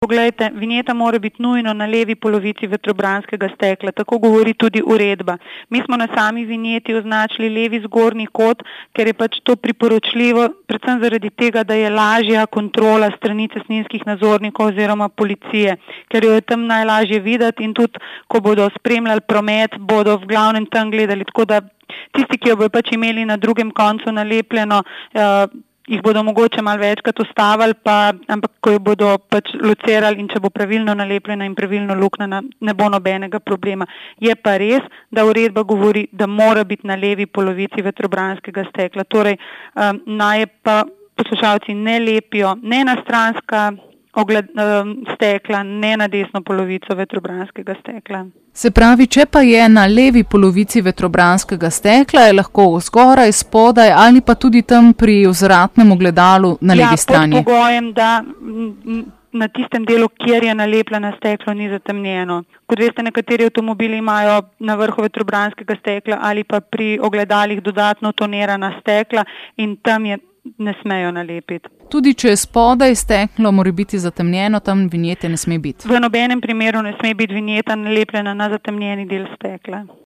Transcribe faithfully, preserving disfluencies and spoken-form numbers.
Poglejte, vinjeta mora biti nujno na levi polovici vetrobranskega stekla, tako govori tudi uredba. Mi smo na sami vinjeti označili levi zgornji kot, ker je pač to priporočljivo, predvsem zaradi tega, da je lažja kontrola strani cestninskih nadzornikov oziroma policije, ker jo je tam najlažje videti in tudi, ko bodo spremljali promet, bodo v glavnem tam gledali, tako da tisti, ki jo bodo pač imeli na drugem koncu nalepljeno, uh, jih bodo mogoče malo večkrat ustavili, pa, ampak ko jo bodo pač locirali in če bo pravilno nalepljena in pravilno luknjena, ne bo nobenega problema. Je pa res, da uredba govori, da mora biti na levi polovici vetrobranskega stekla. Torej, um, naj pa poslušalci ne lepijo ne na stranska ogled, um, stekla, ne na desno polovico vetrobranskega stekla. Se pravi, če pa je na levi polovici vetrobranskega stekla, je lahko zgoraj, spodaj ali pa tudi tam pri vzvratnem ogledalu na levi ja, strani. Ja, pod pogojem, da na tistem delu, kjer je nalepljeno steklo, ni zatemnjeno. Kot veste, nekateri avtomobili imajo na vrhu vetrobranskega stekla ali pa pri ogledalih dodatno tonirana stekla in tam je ne smejo nalepiti. Tudi če je spodaj steklo, mora biti zatemnjeno, tam vinjete ne sme biti. V nobenem primeru ne sme biti vinjeta nalepljena na zatemnjeni del stekla.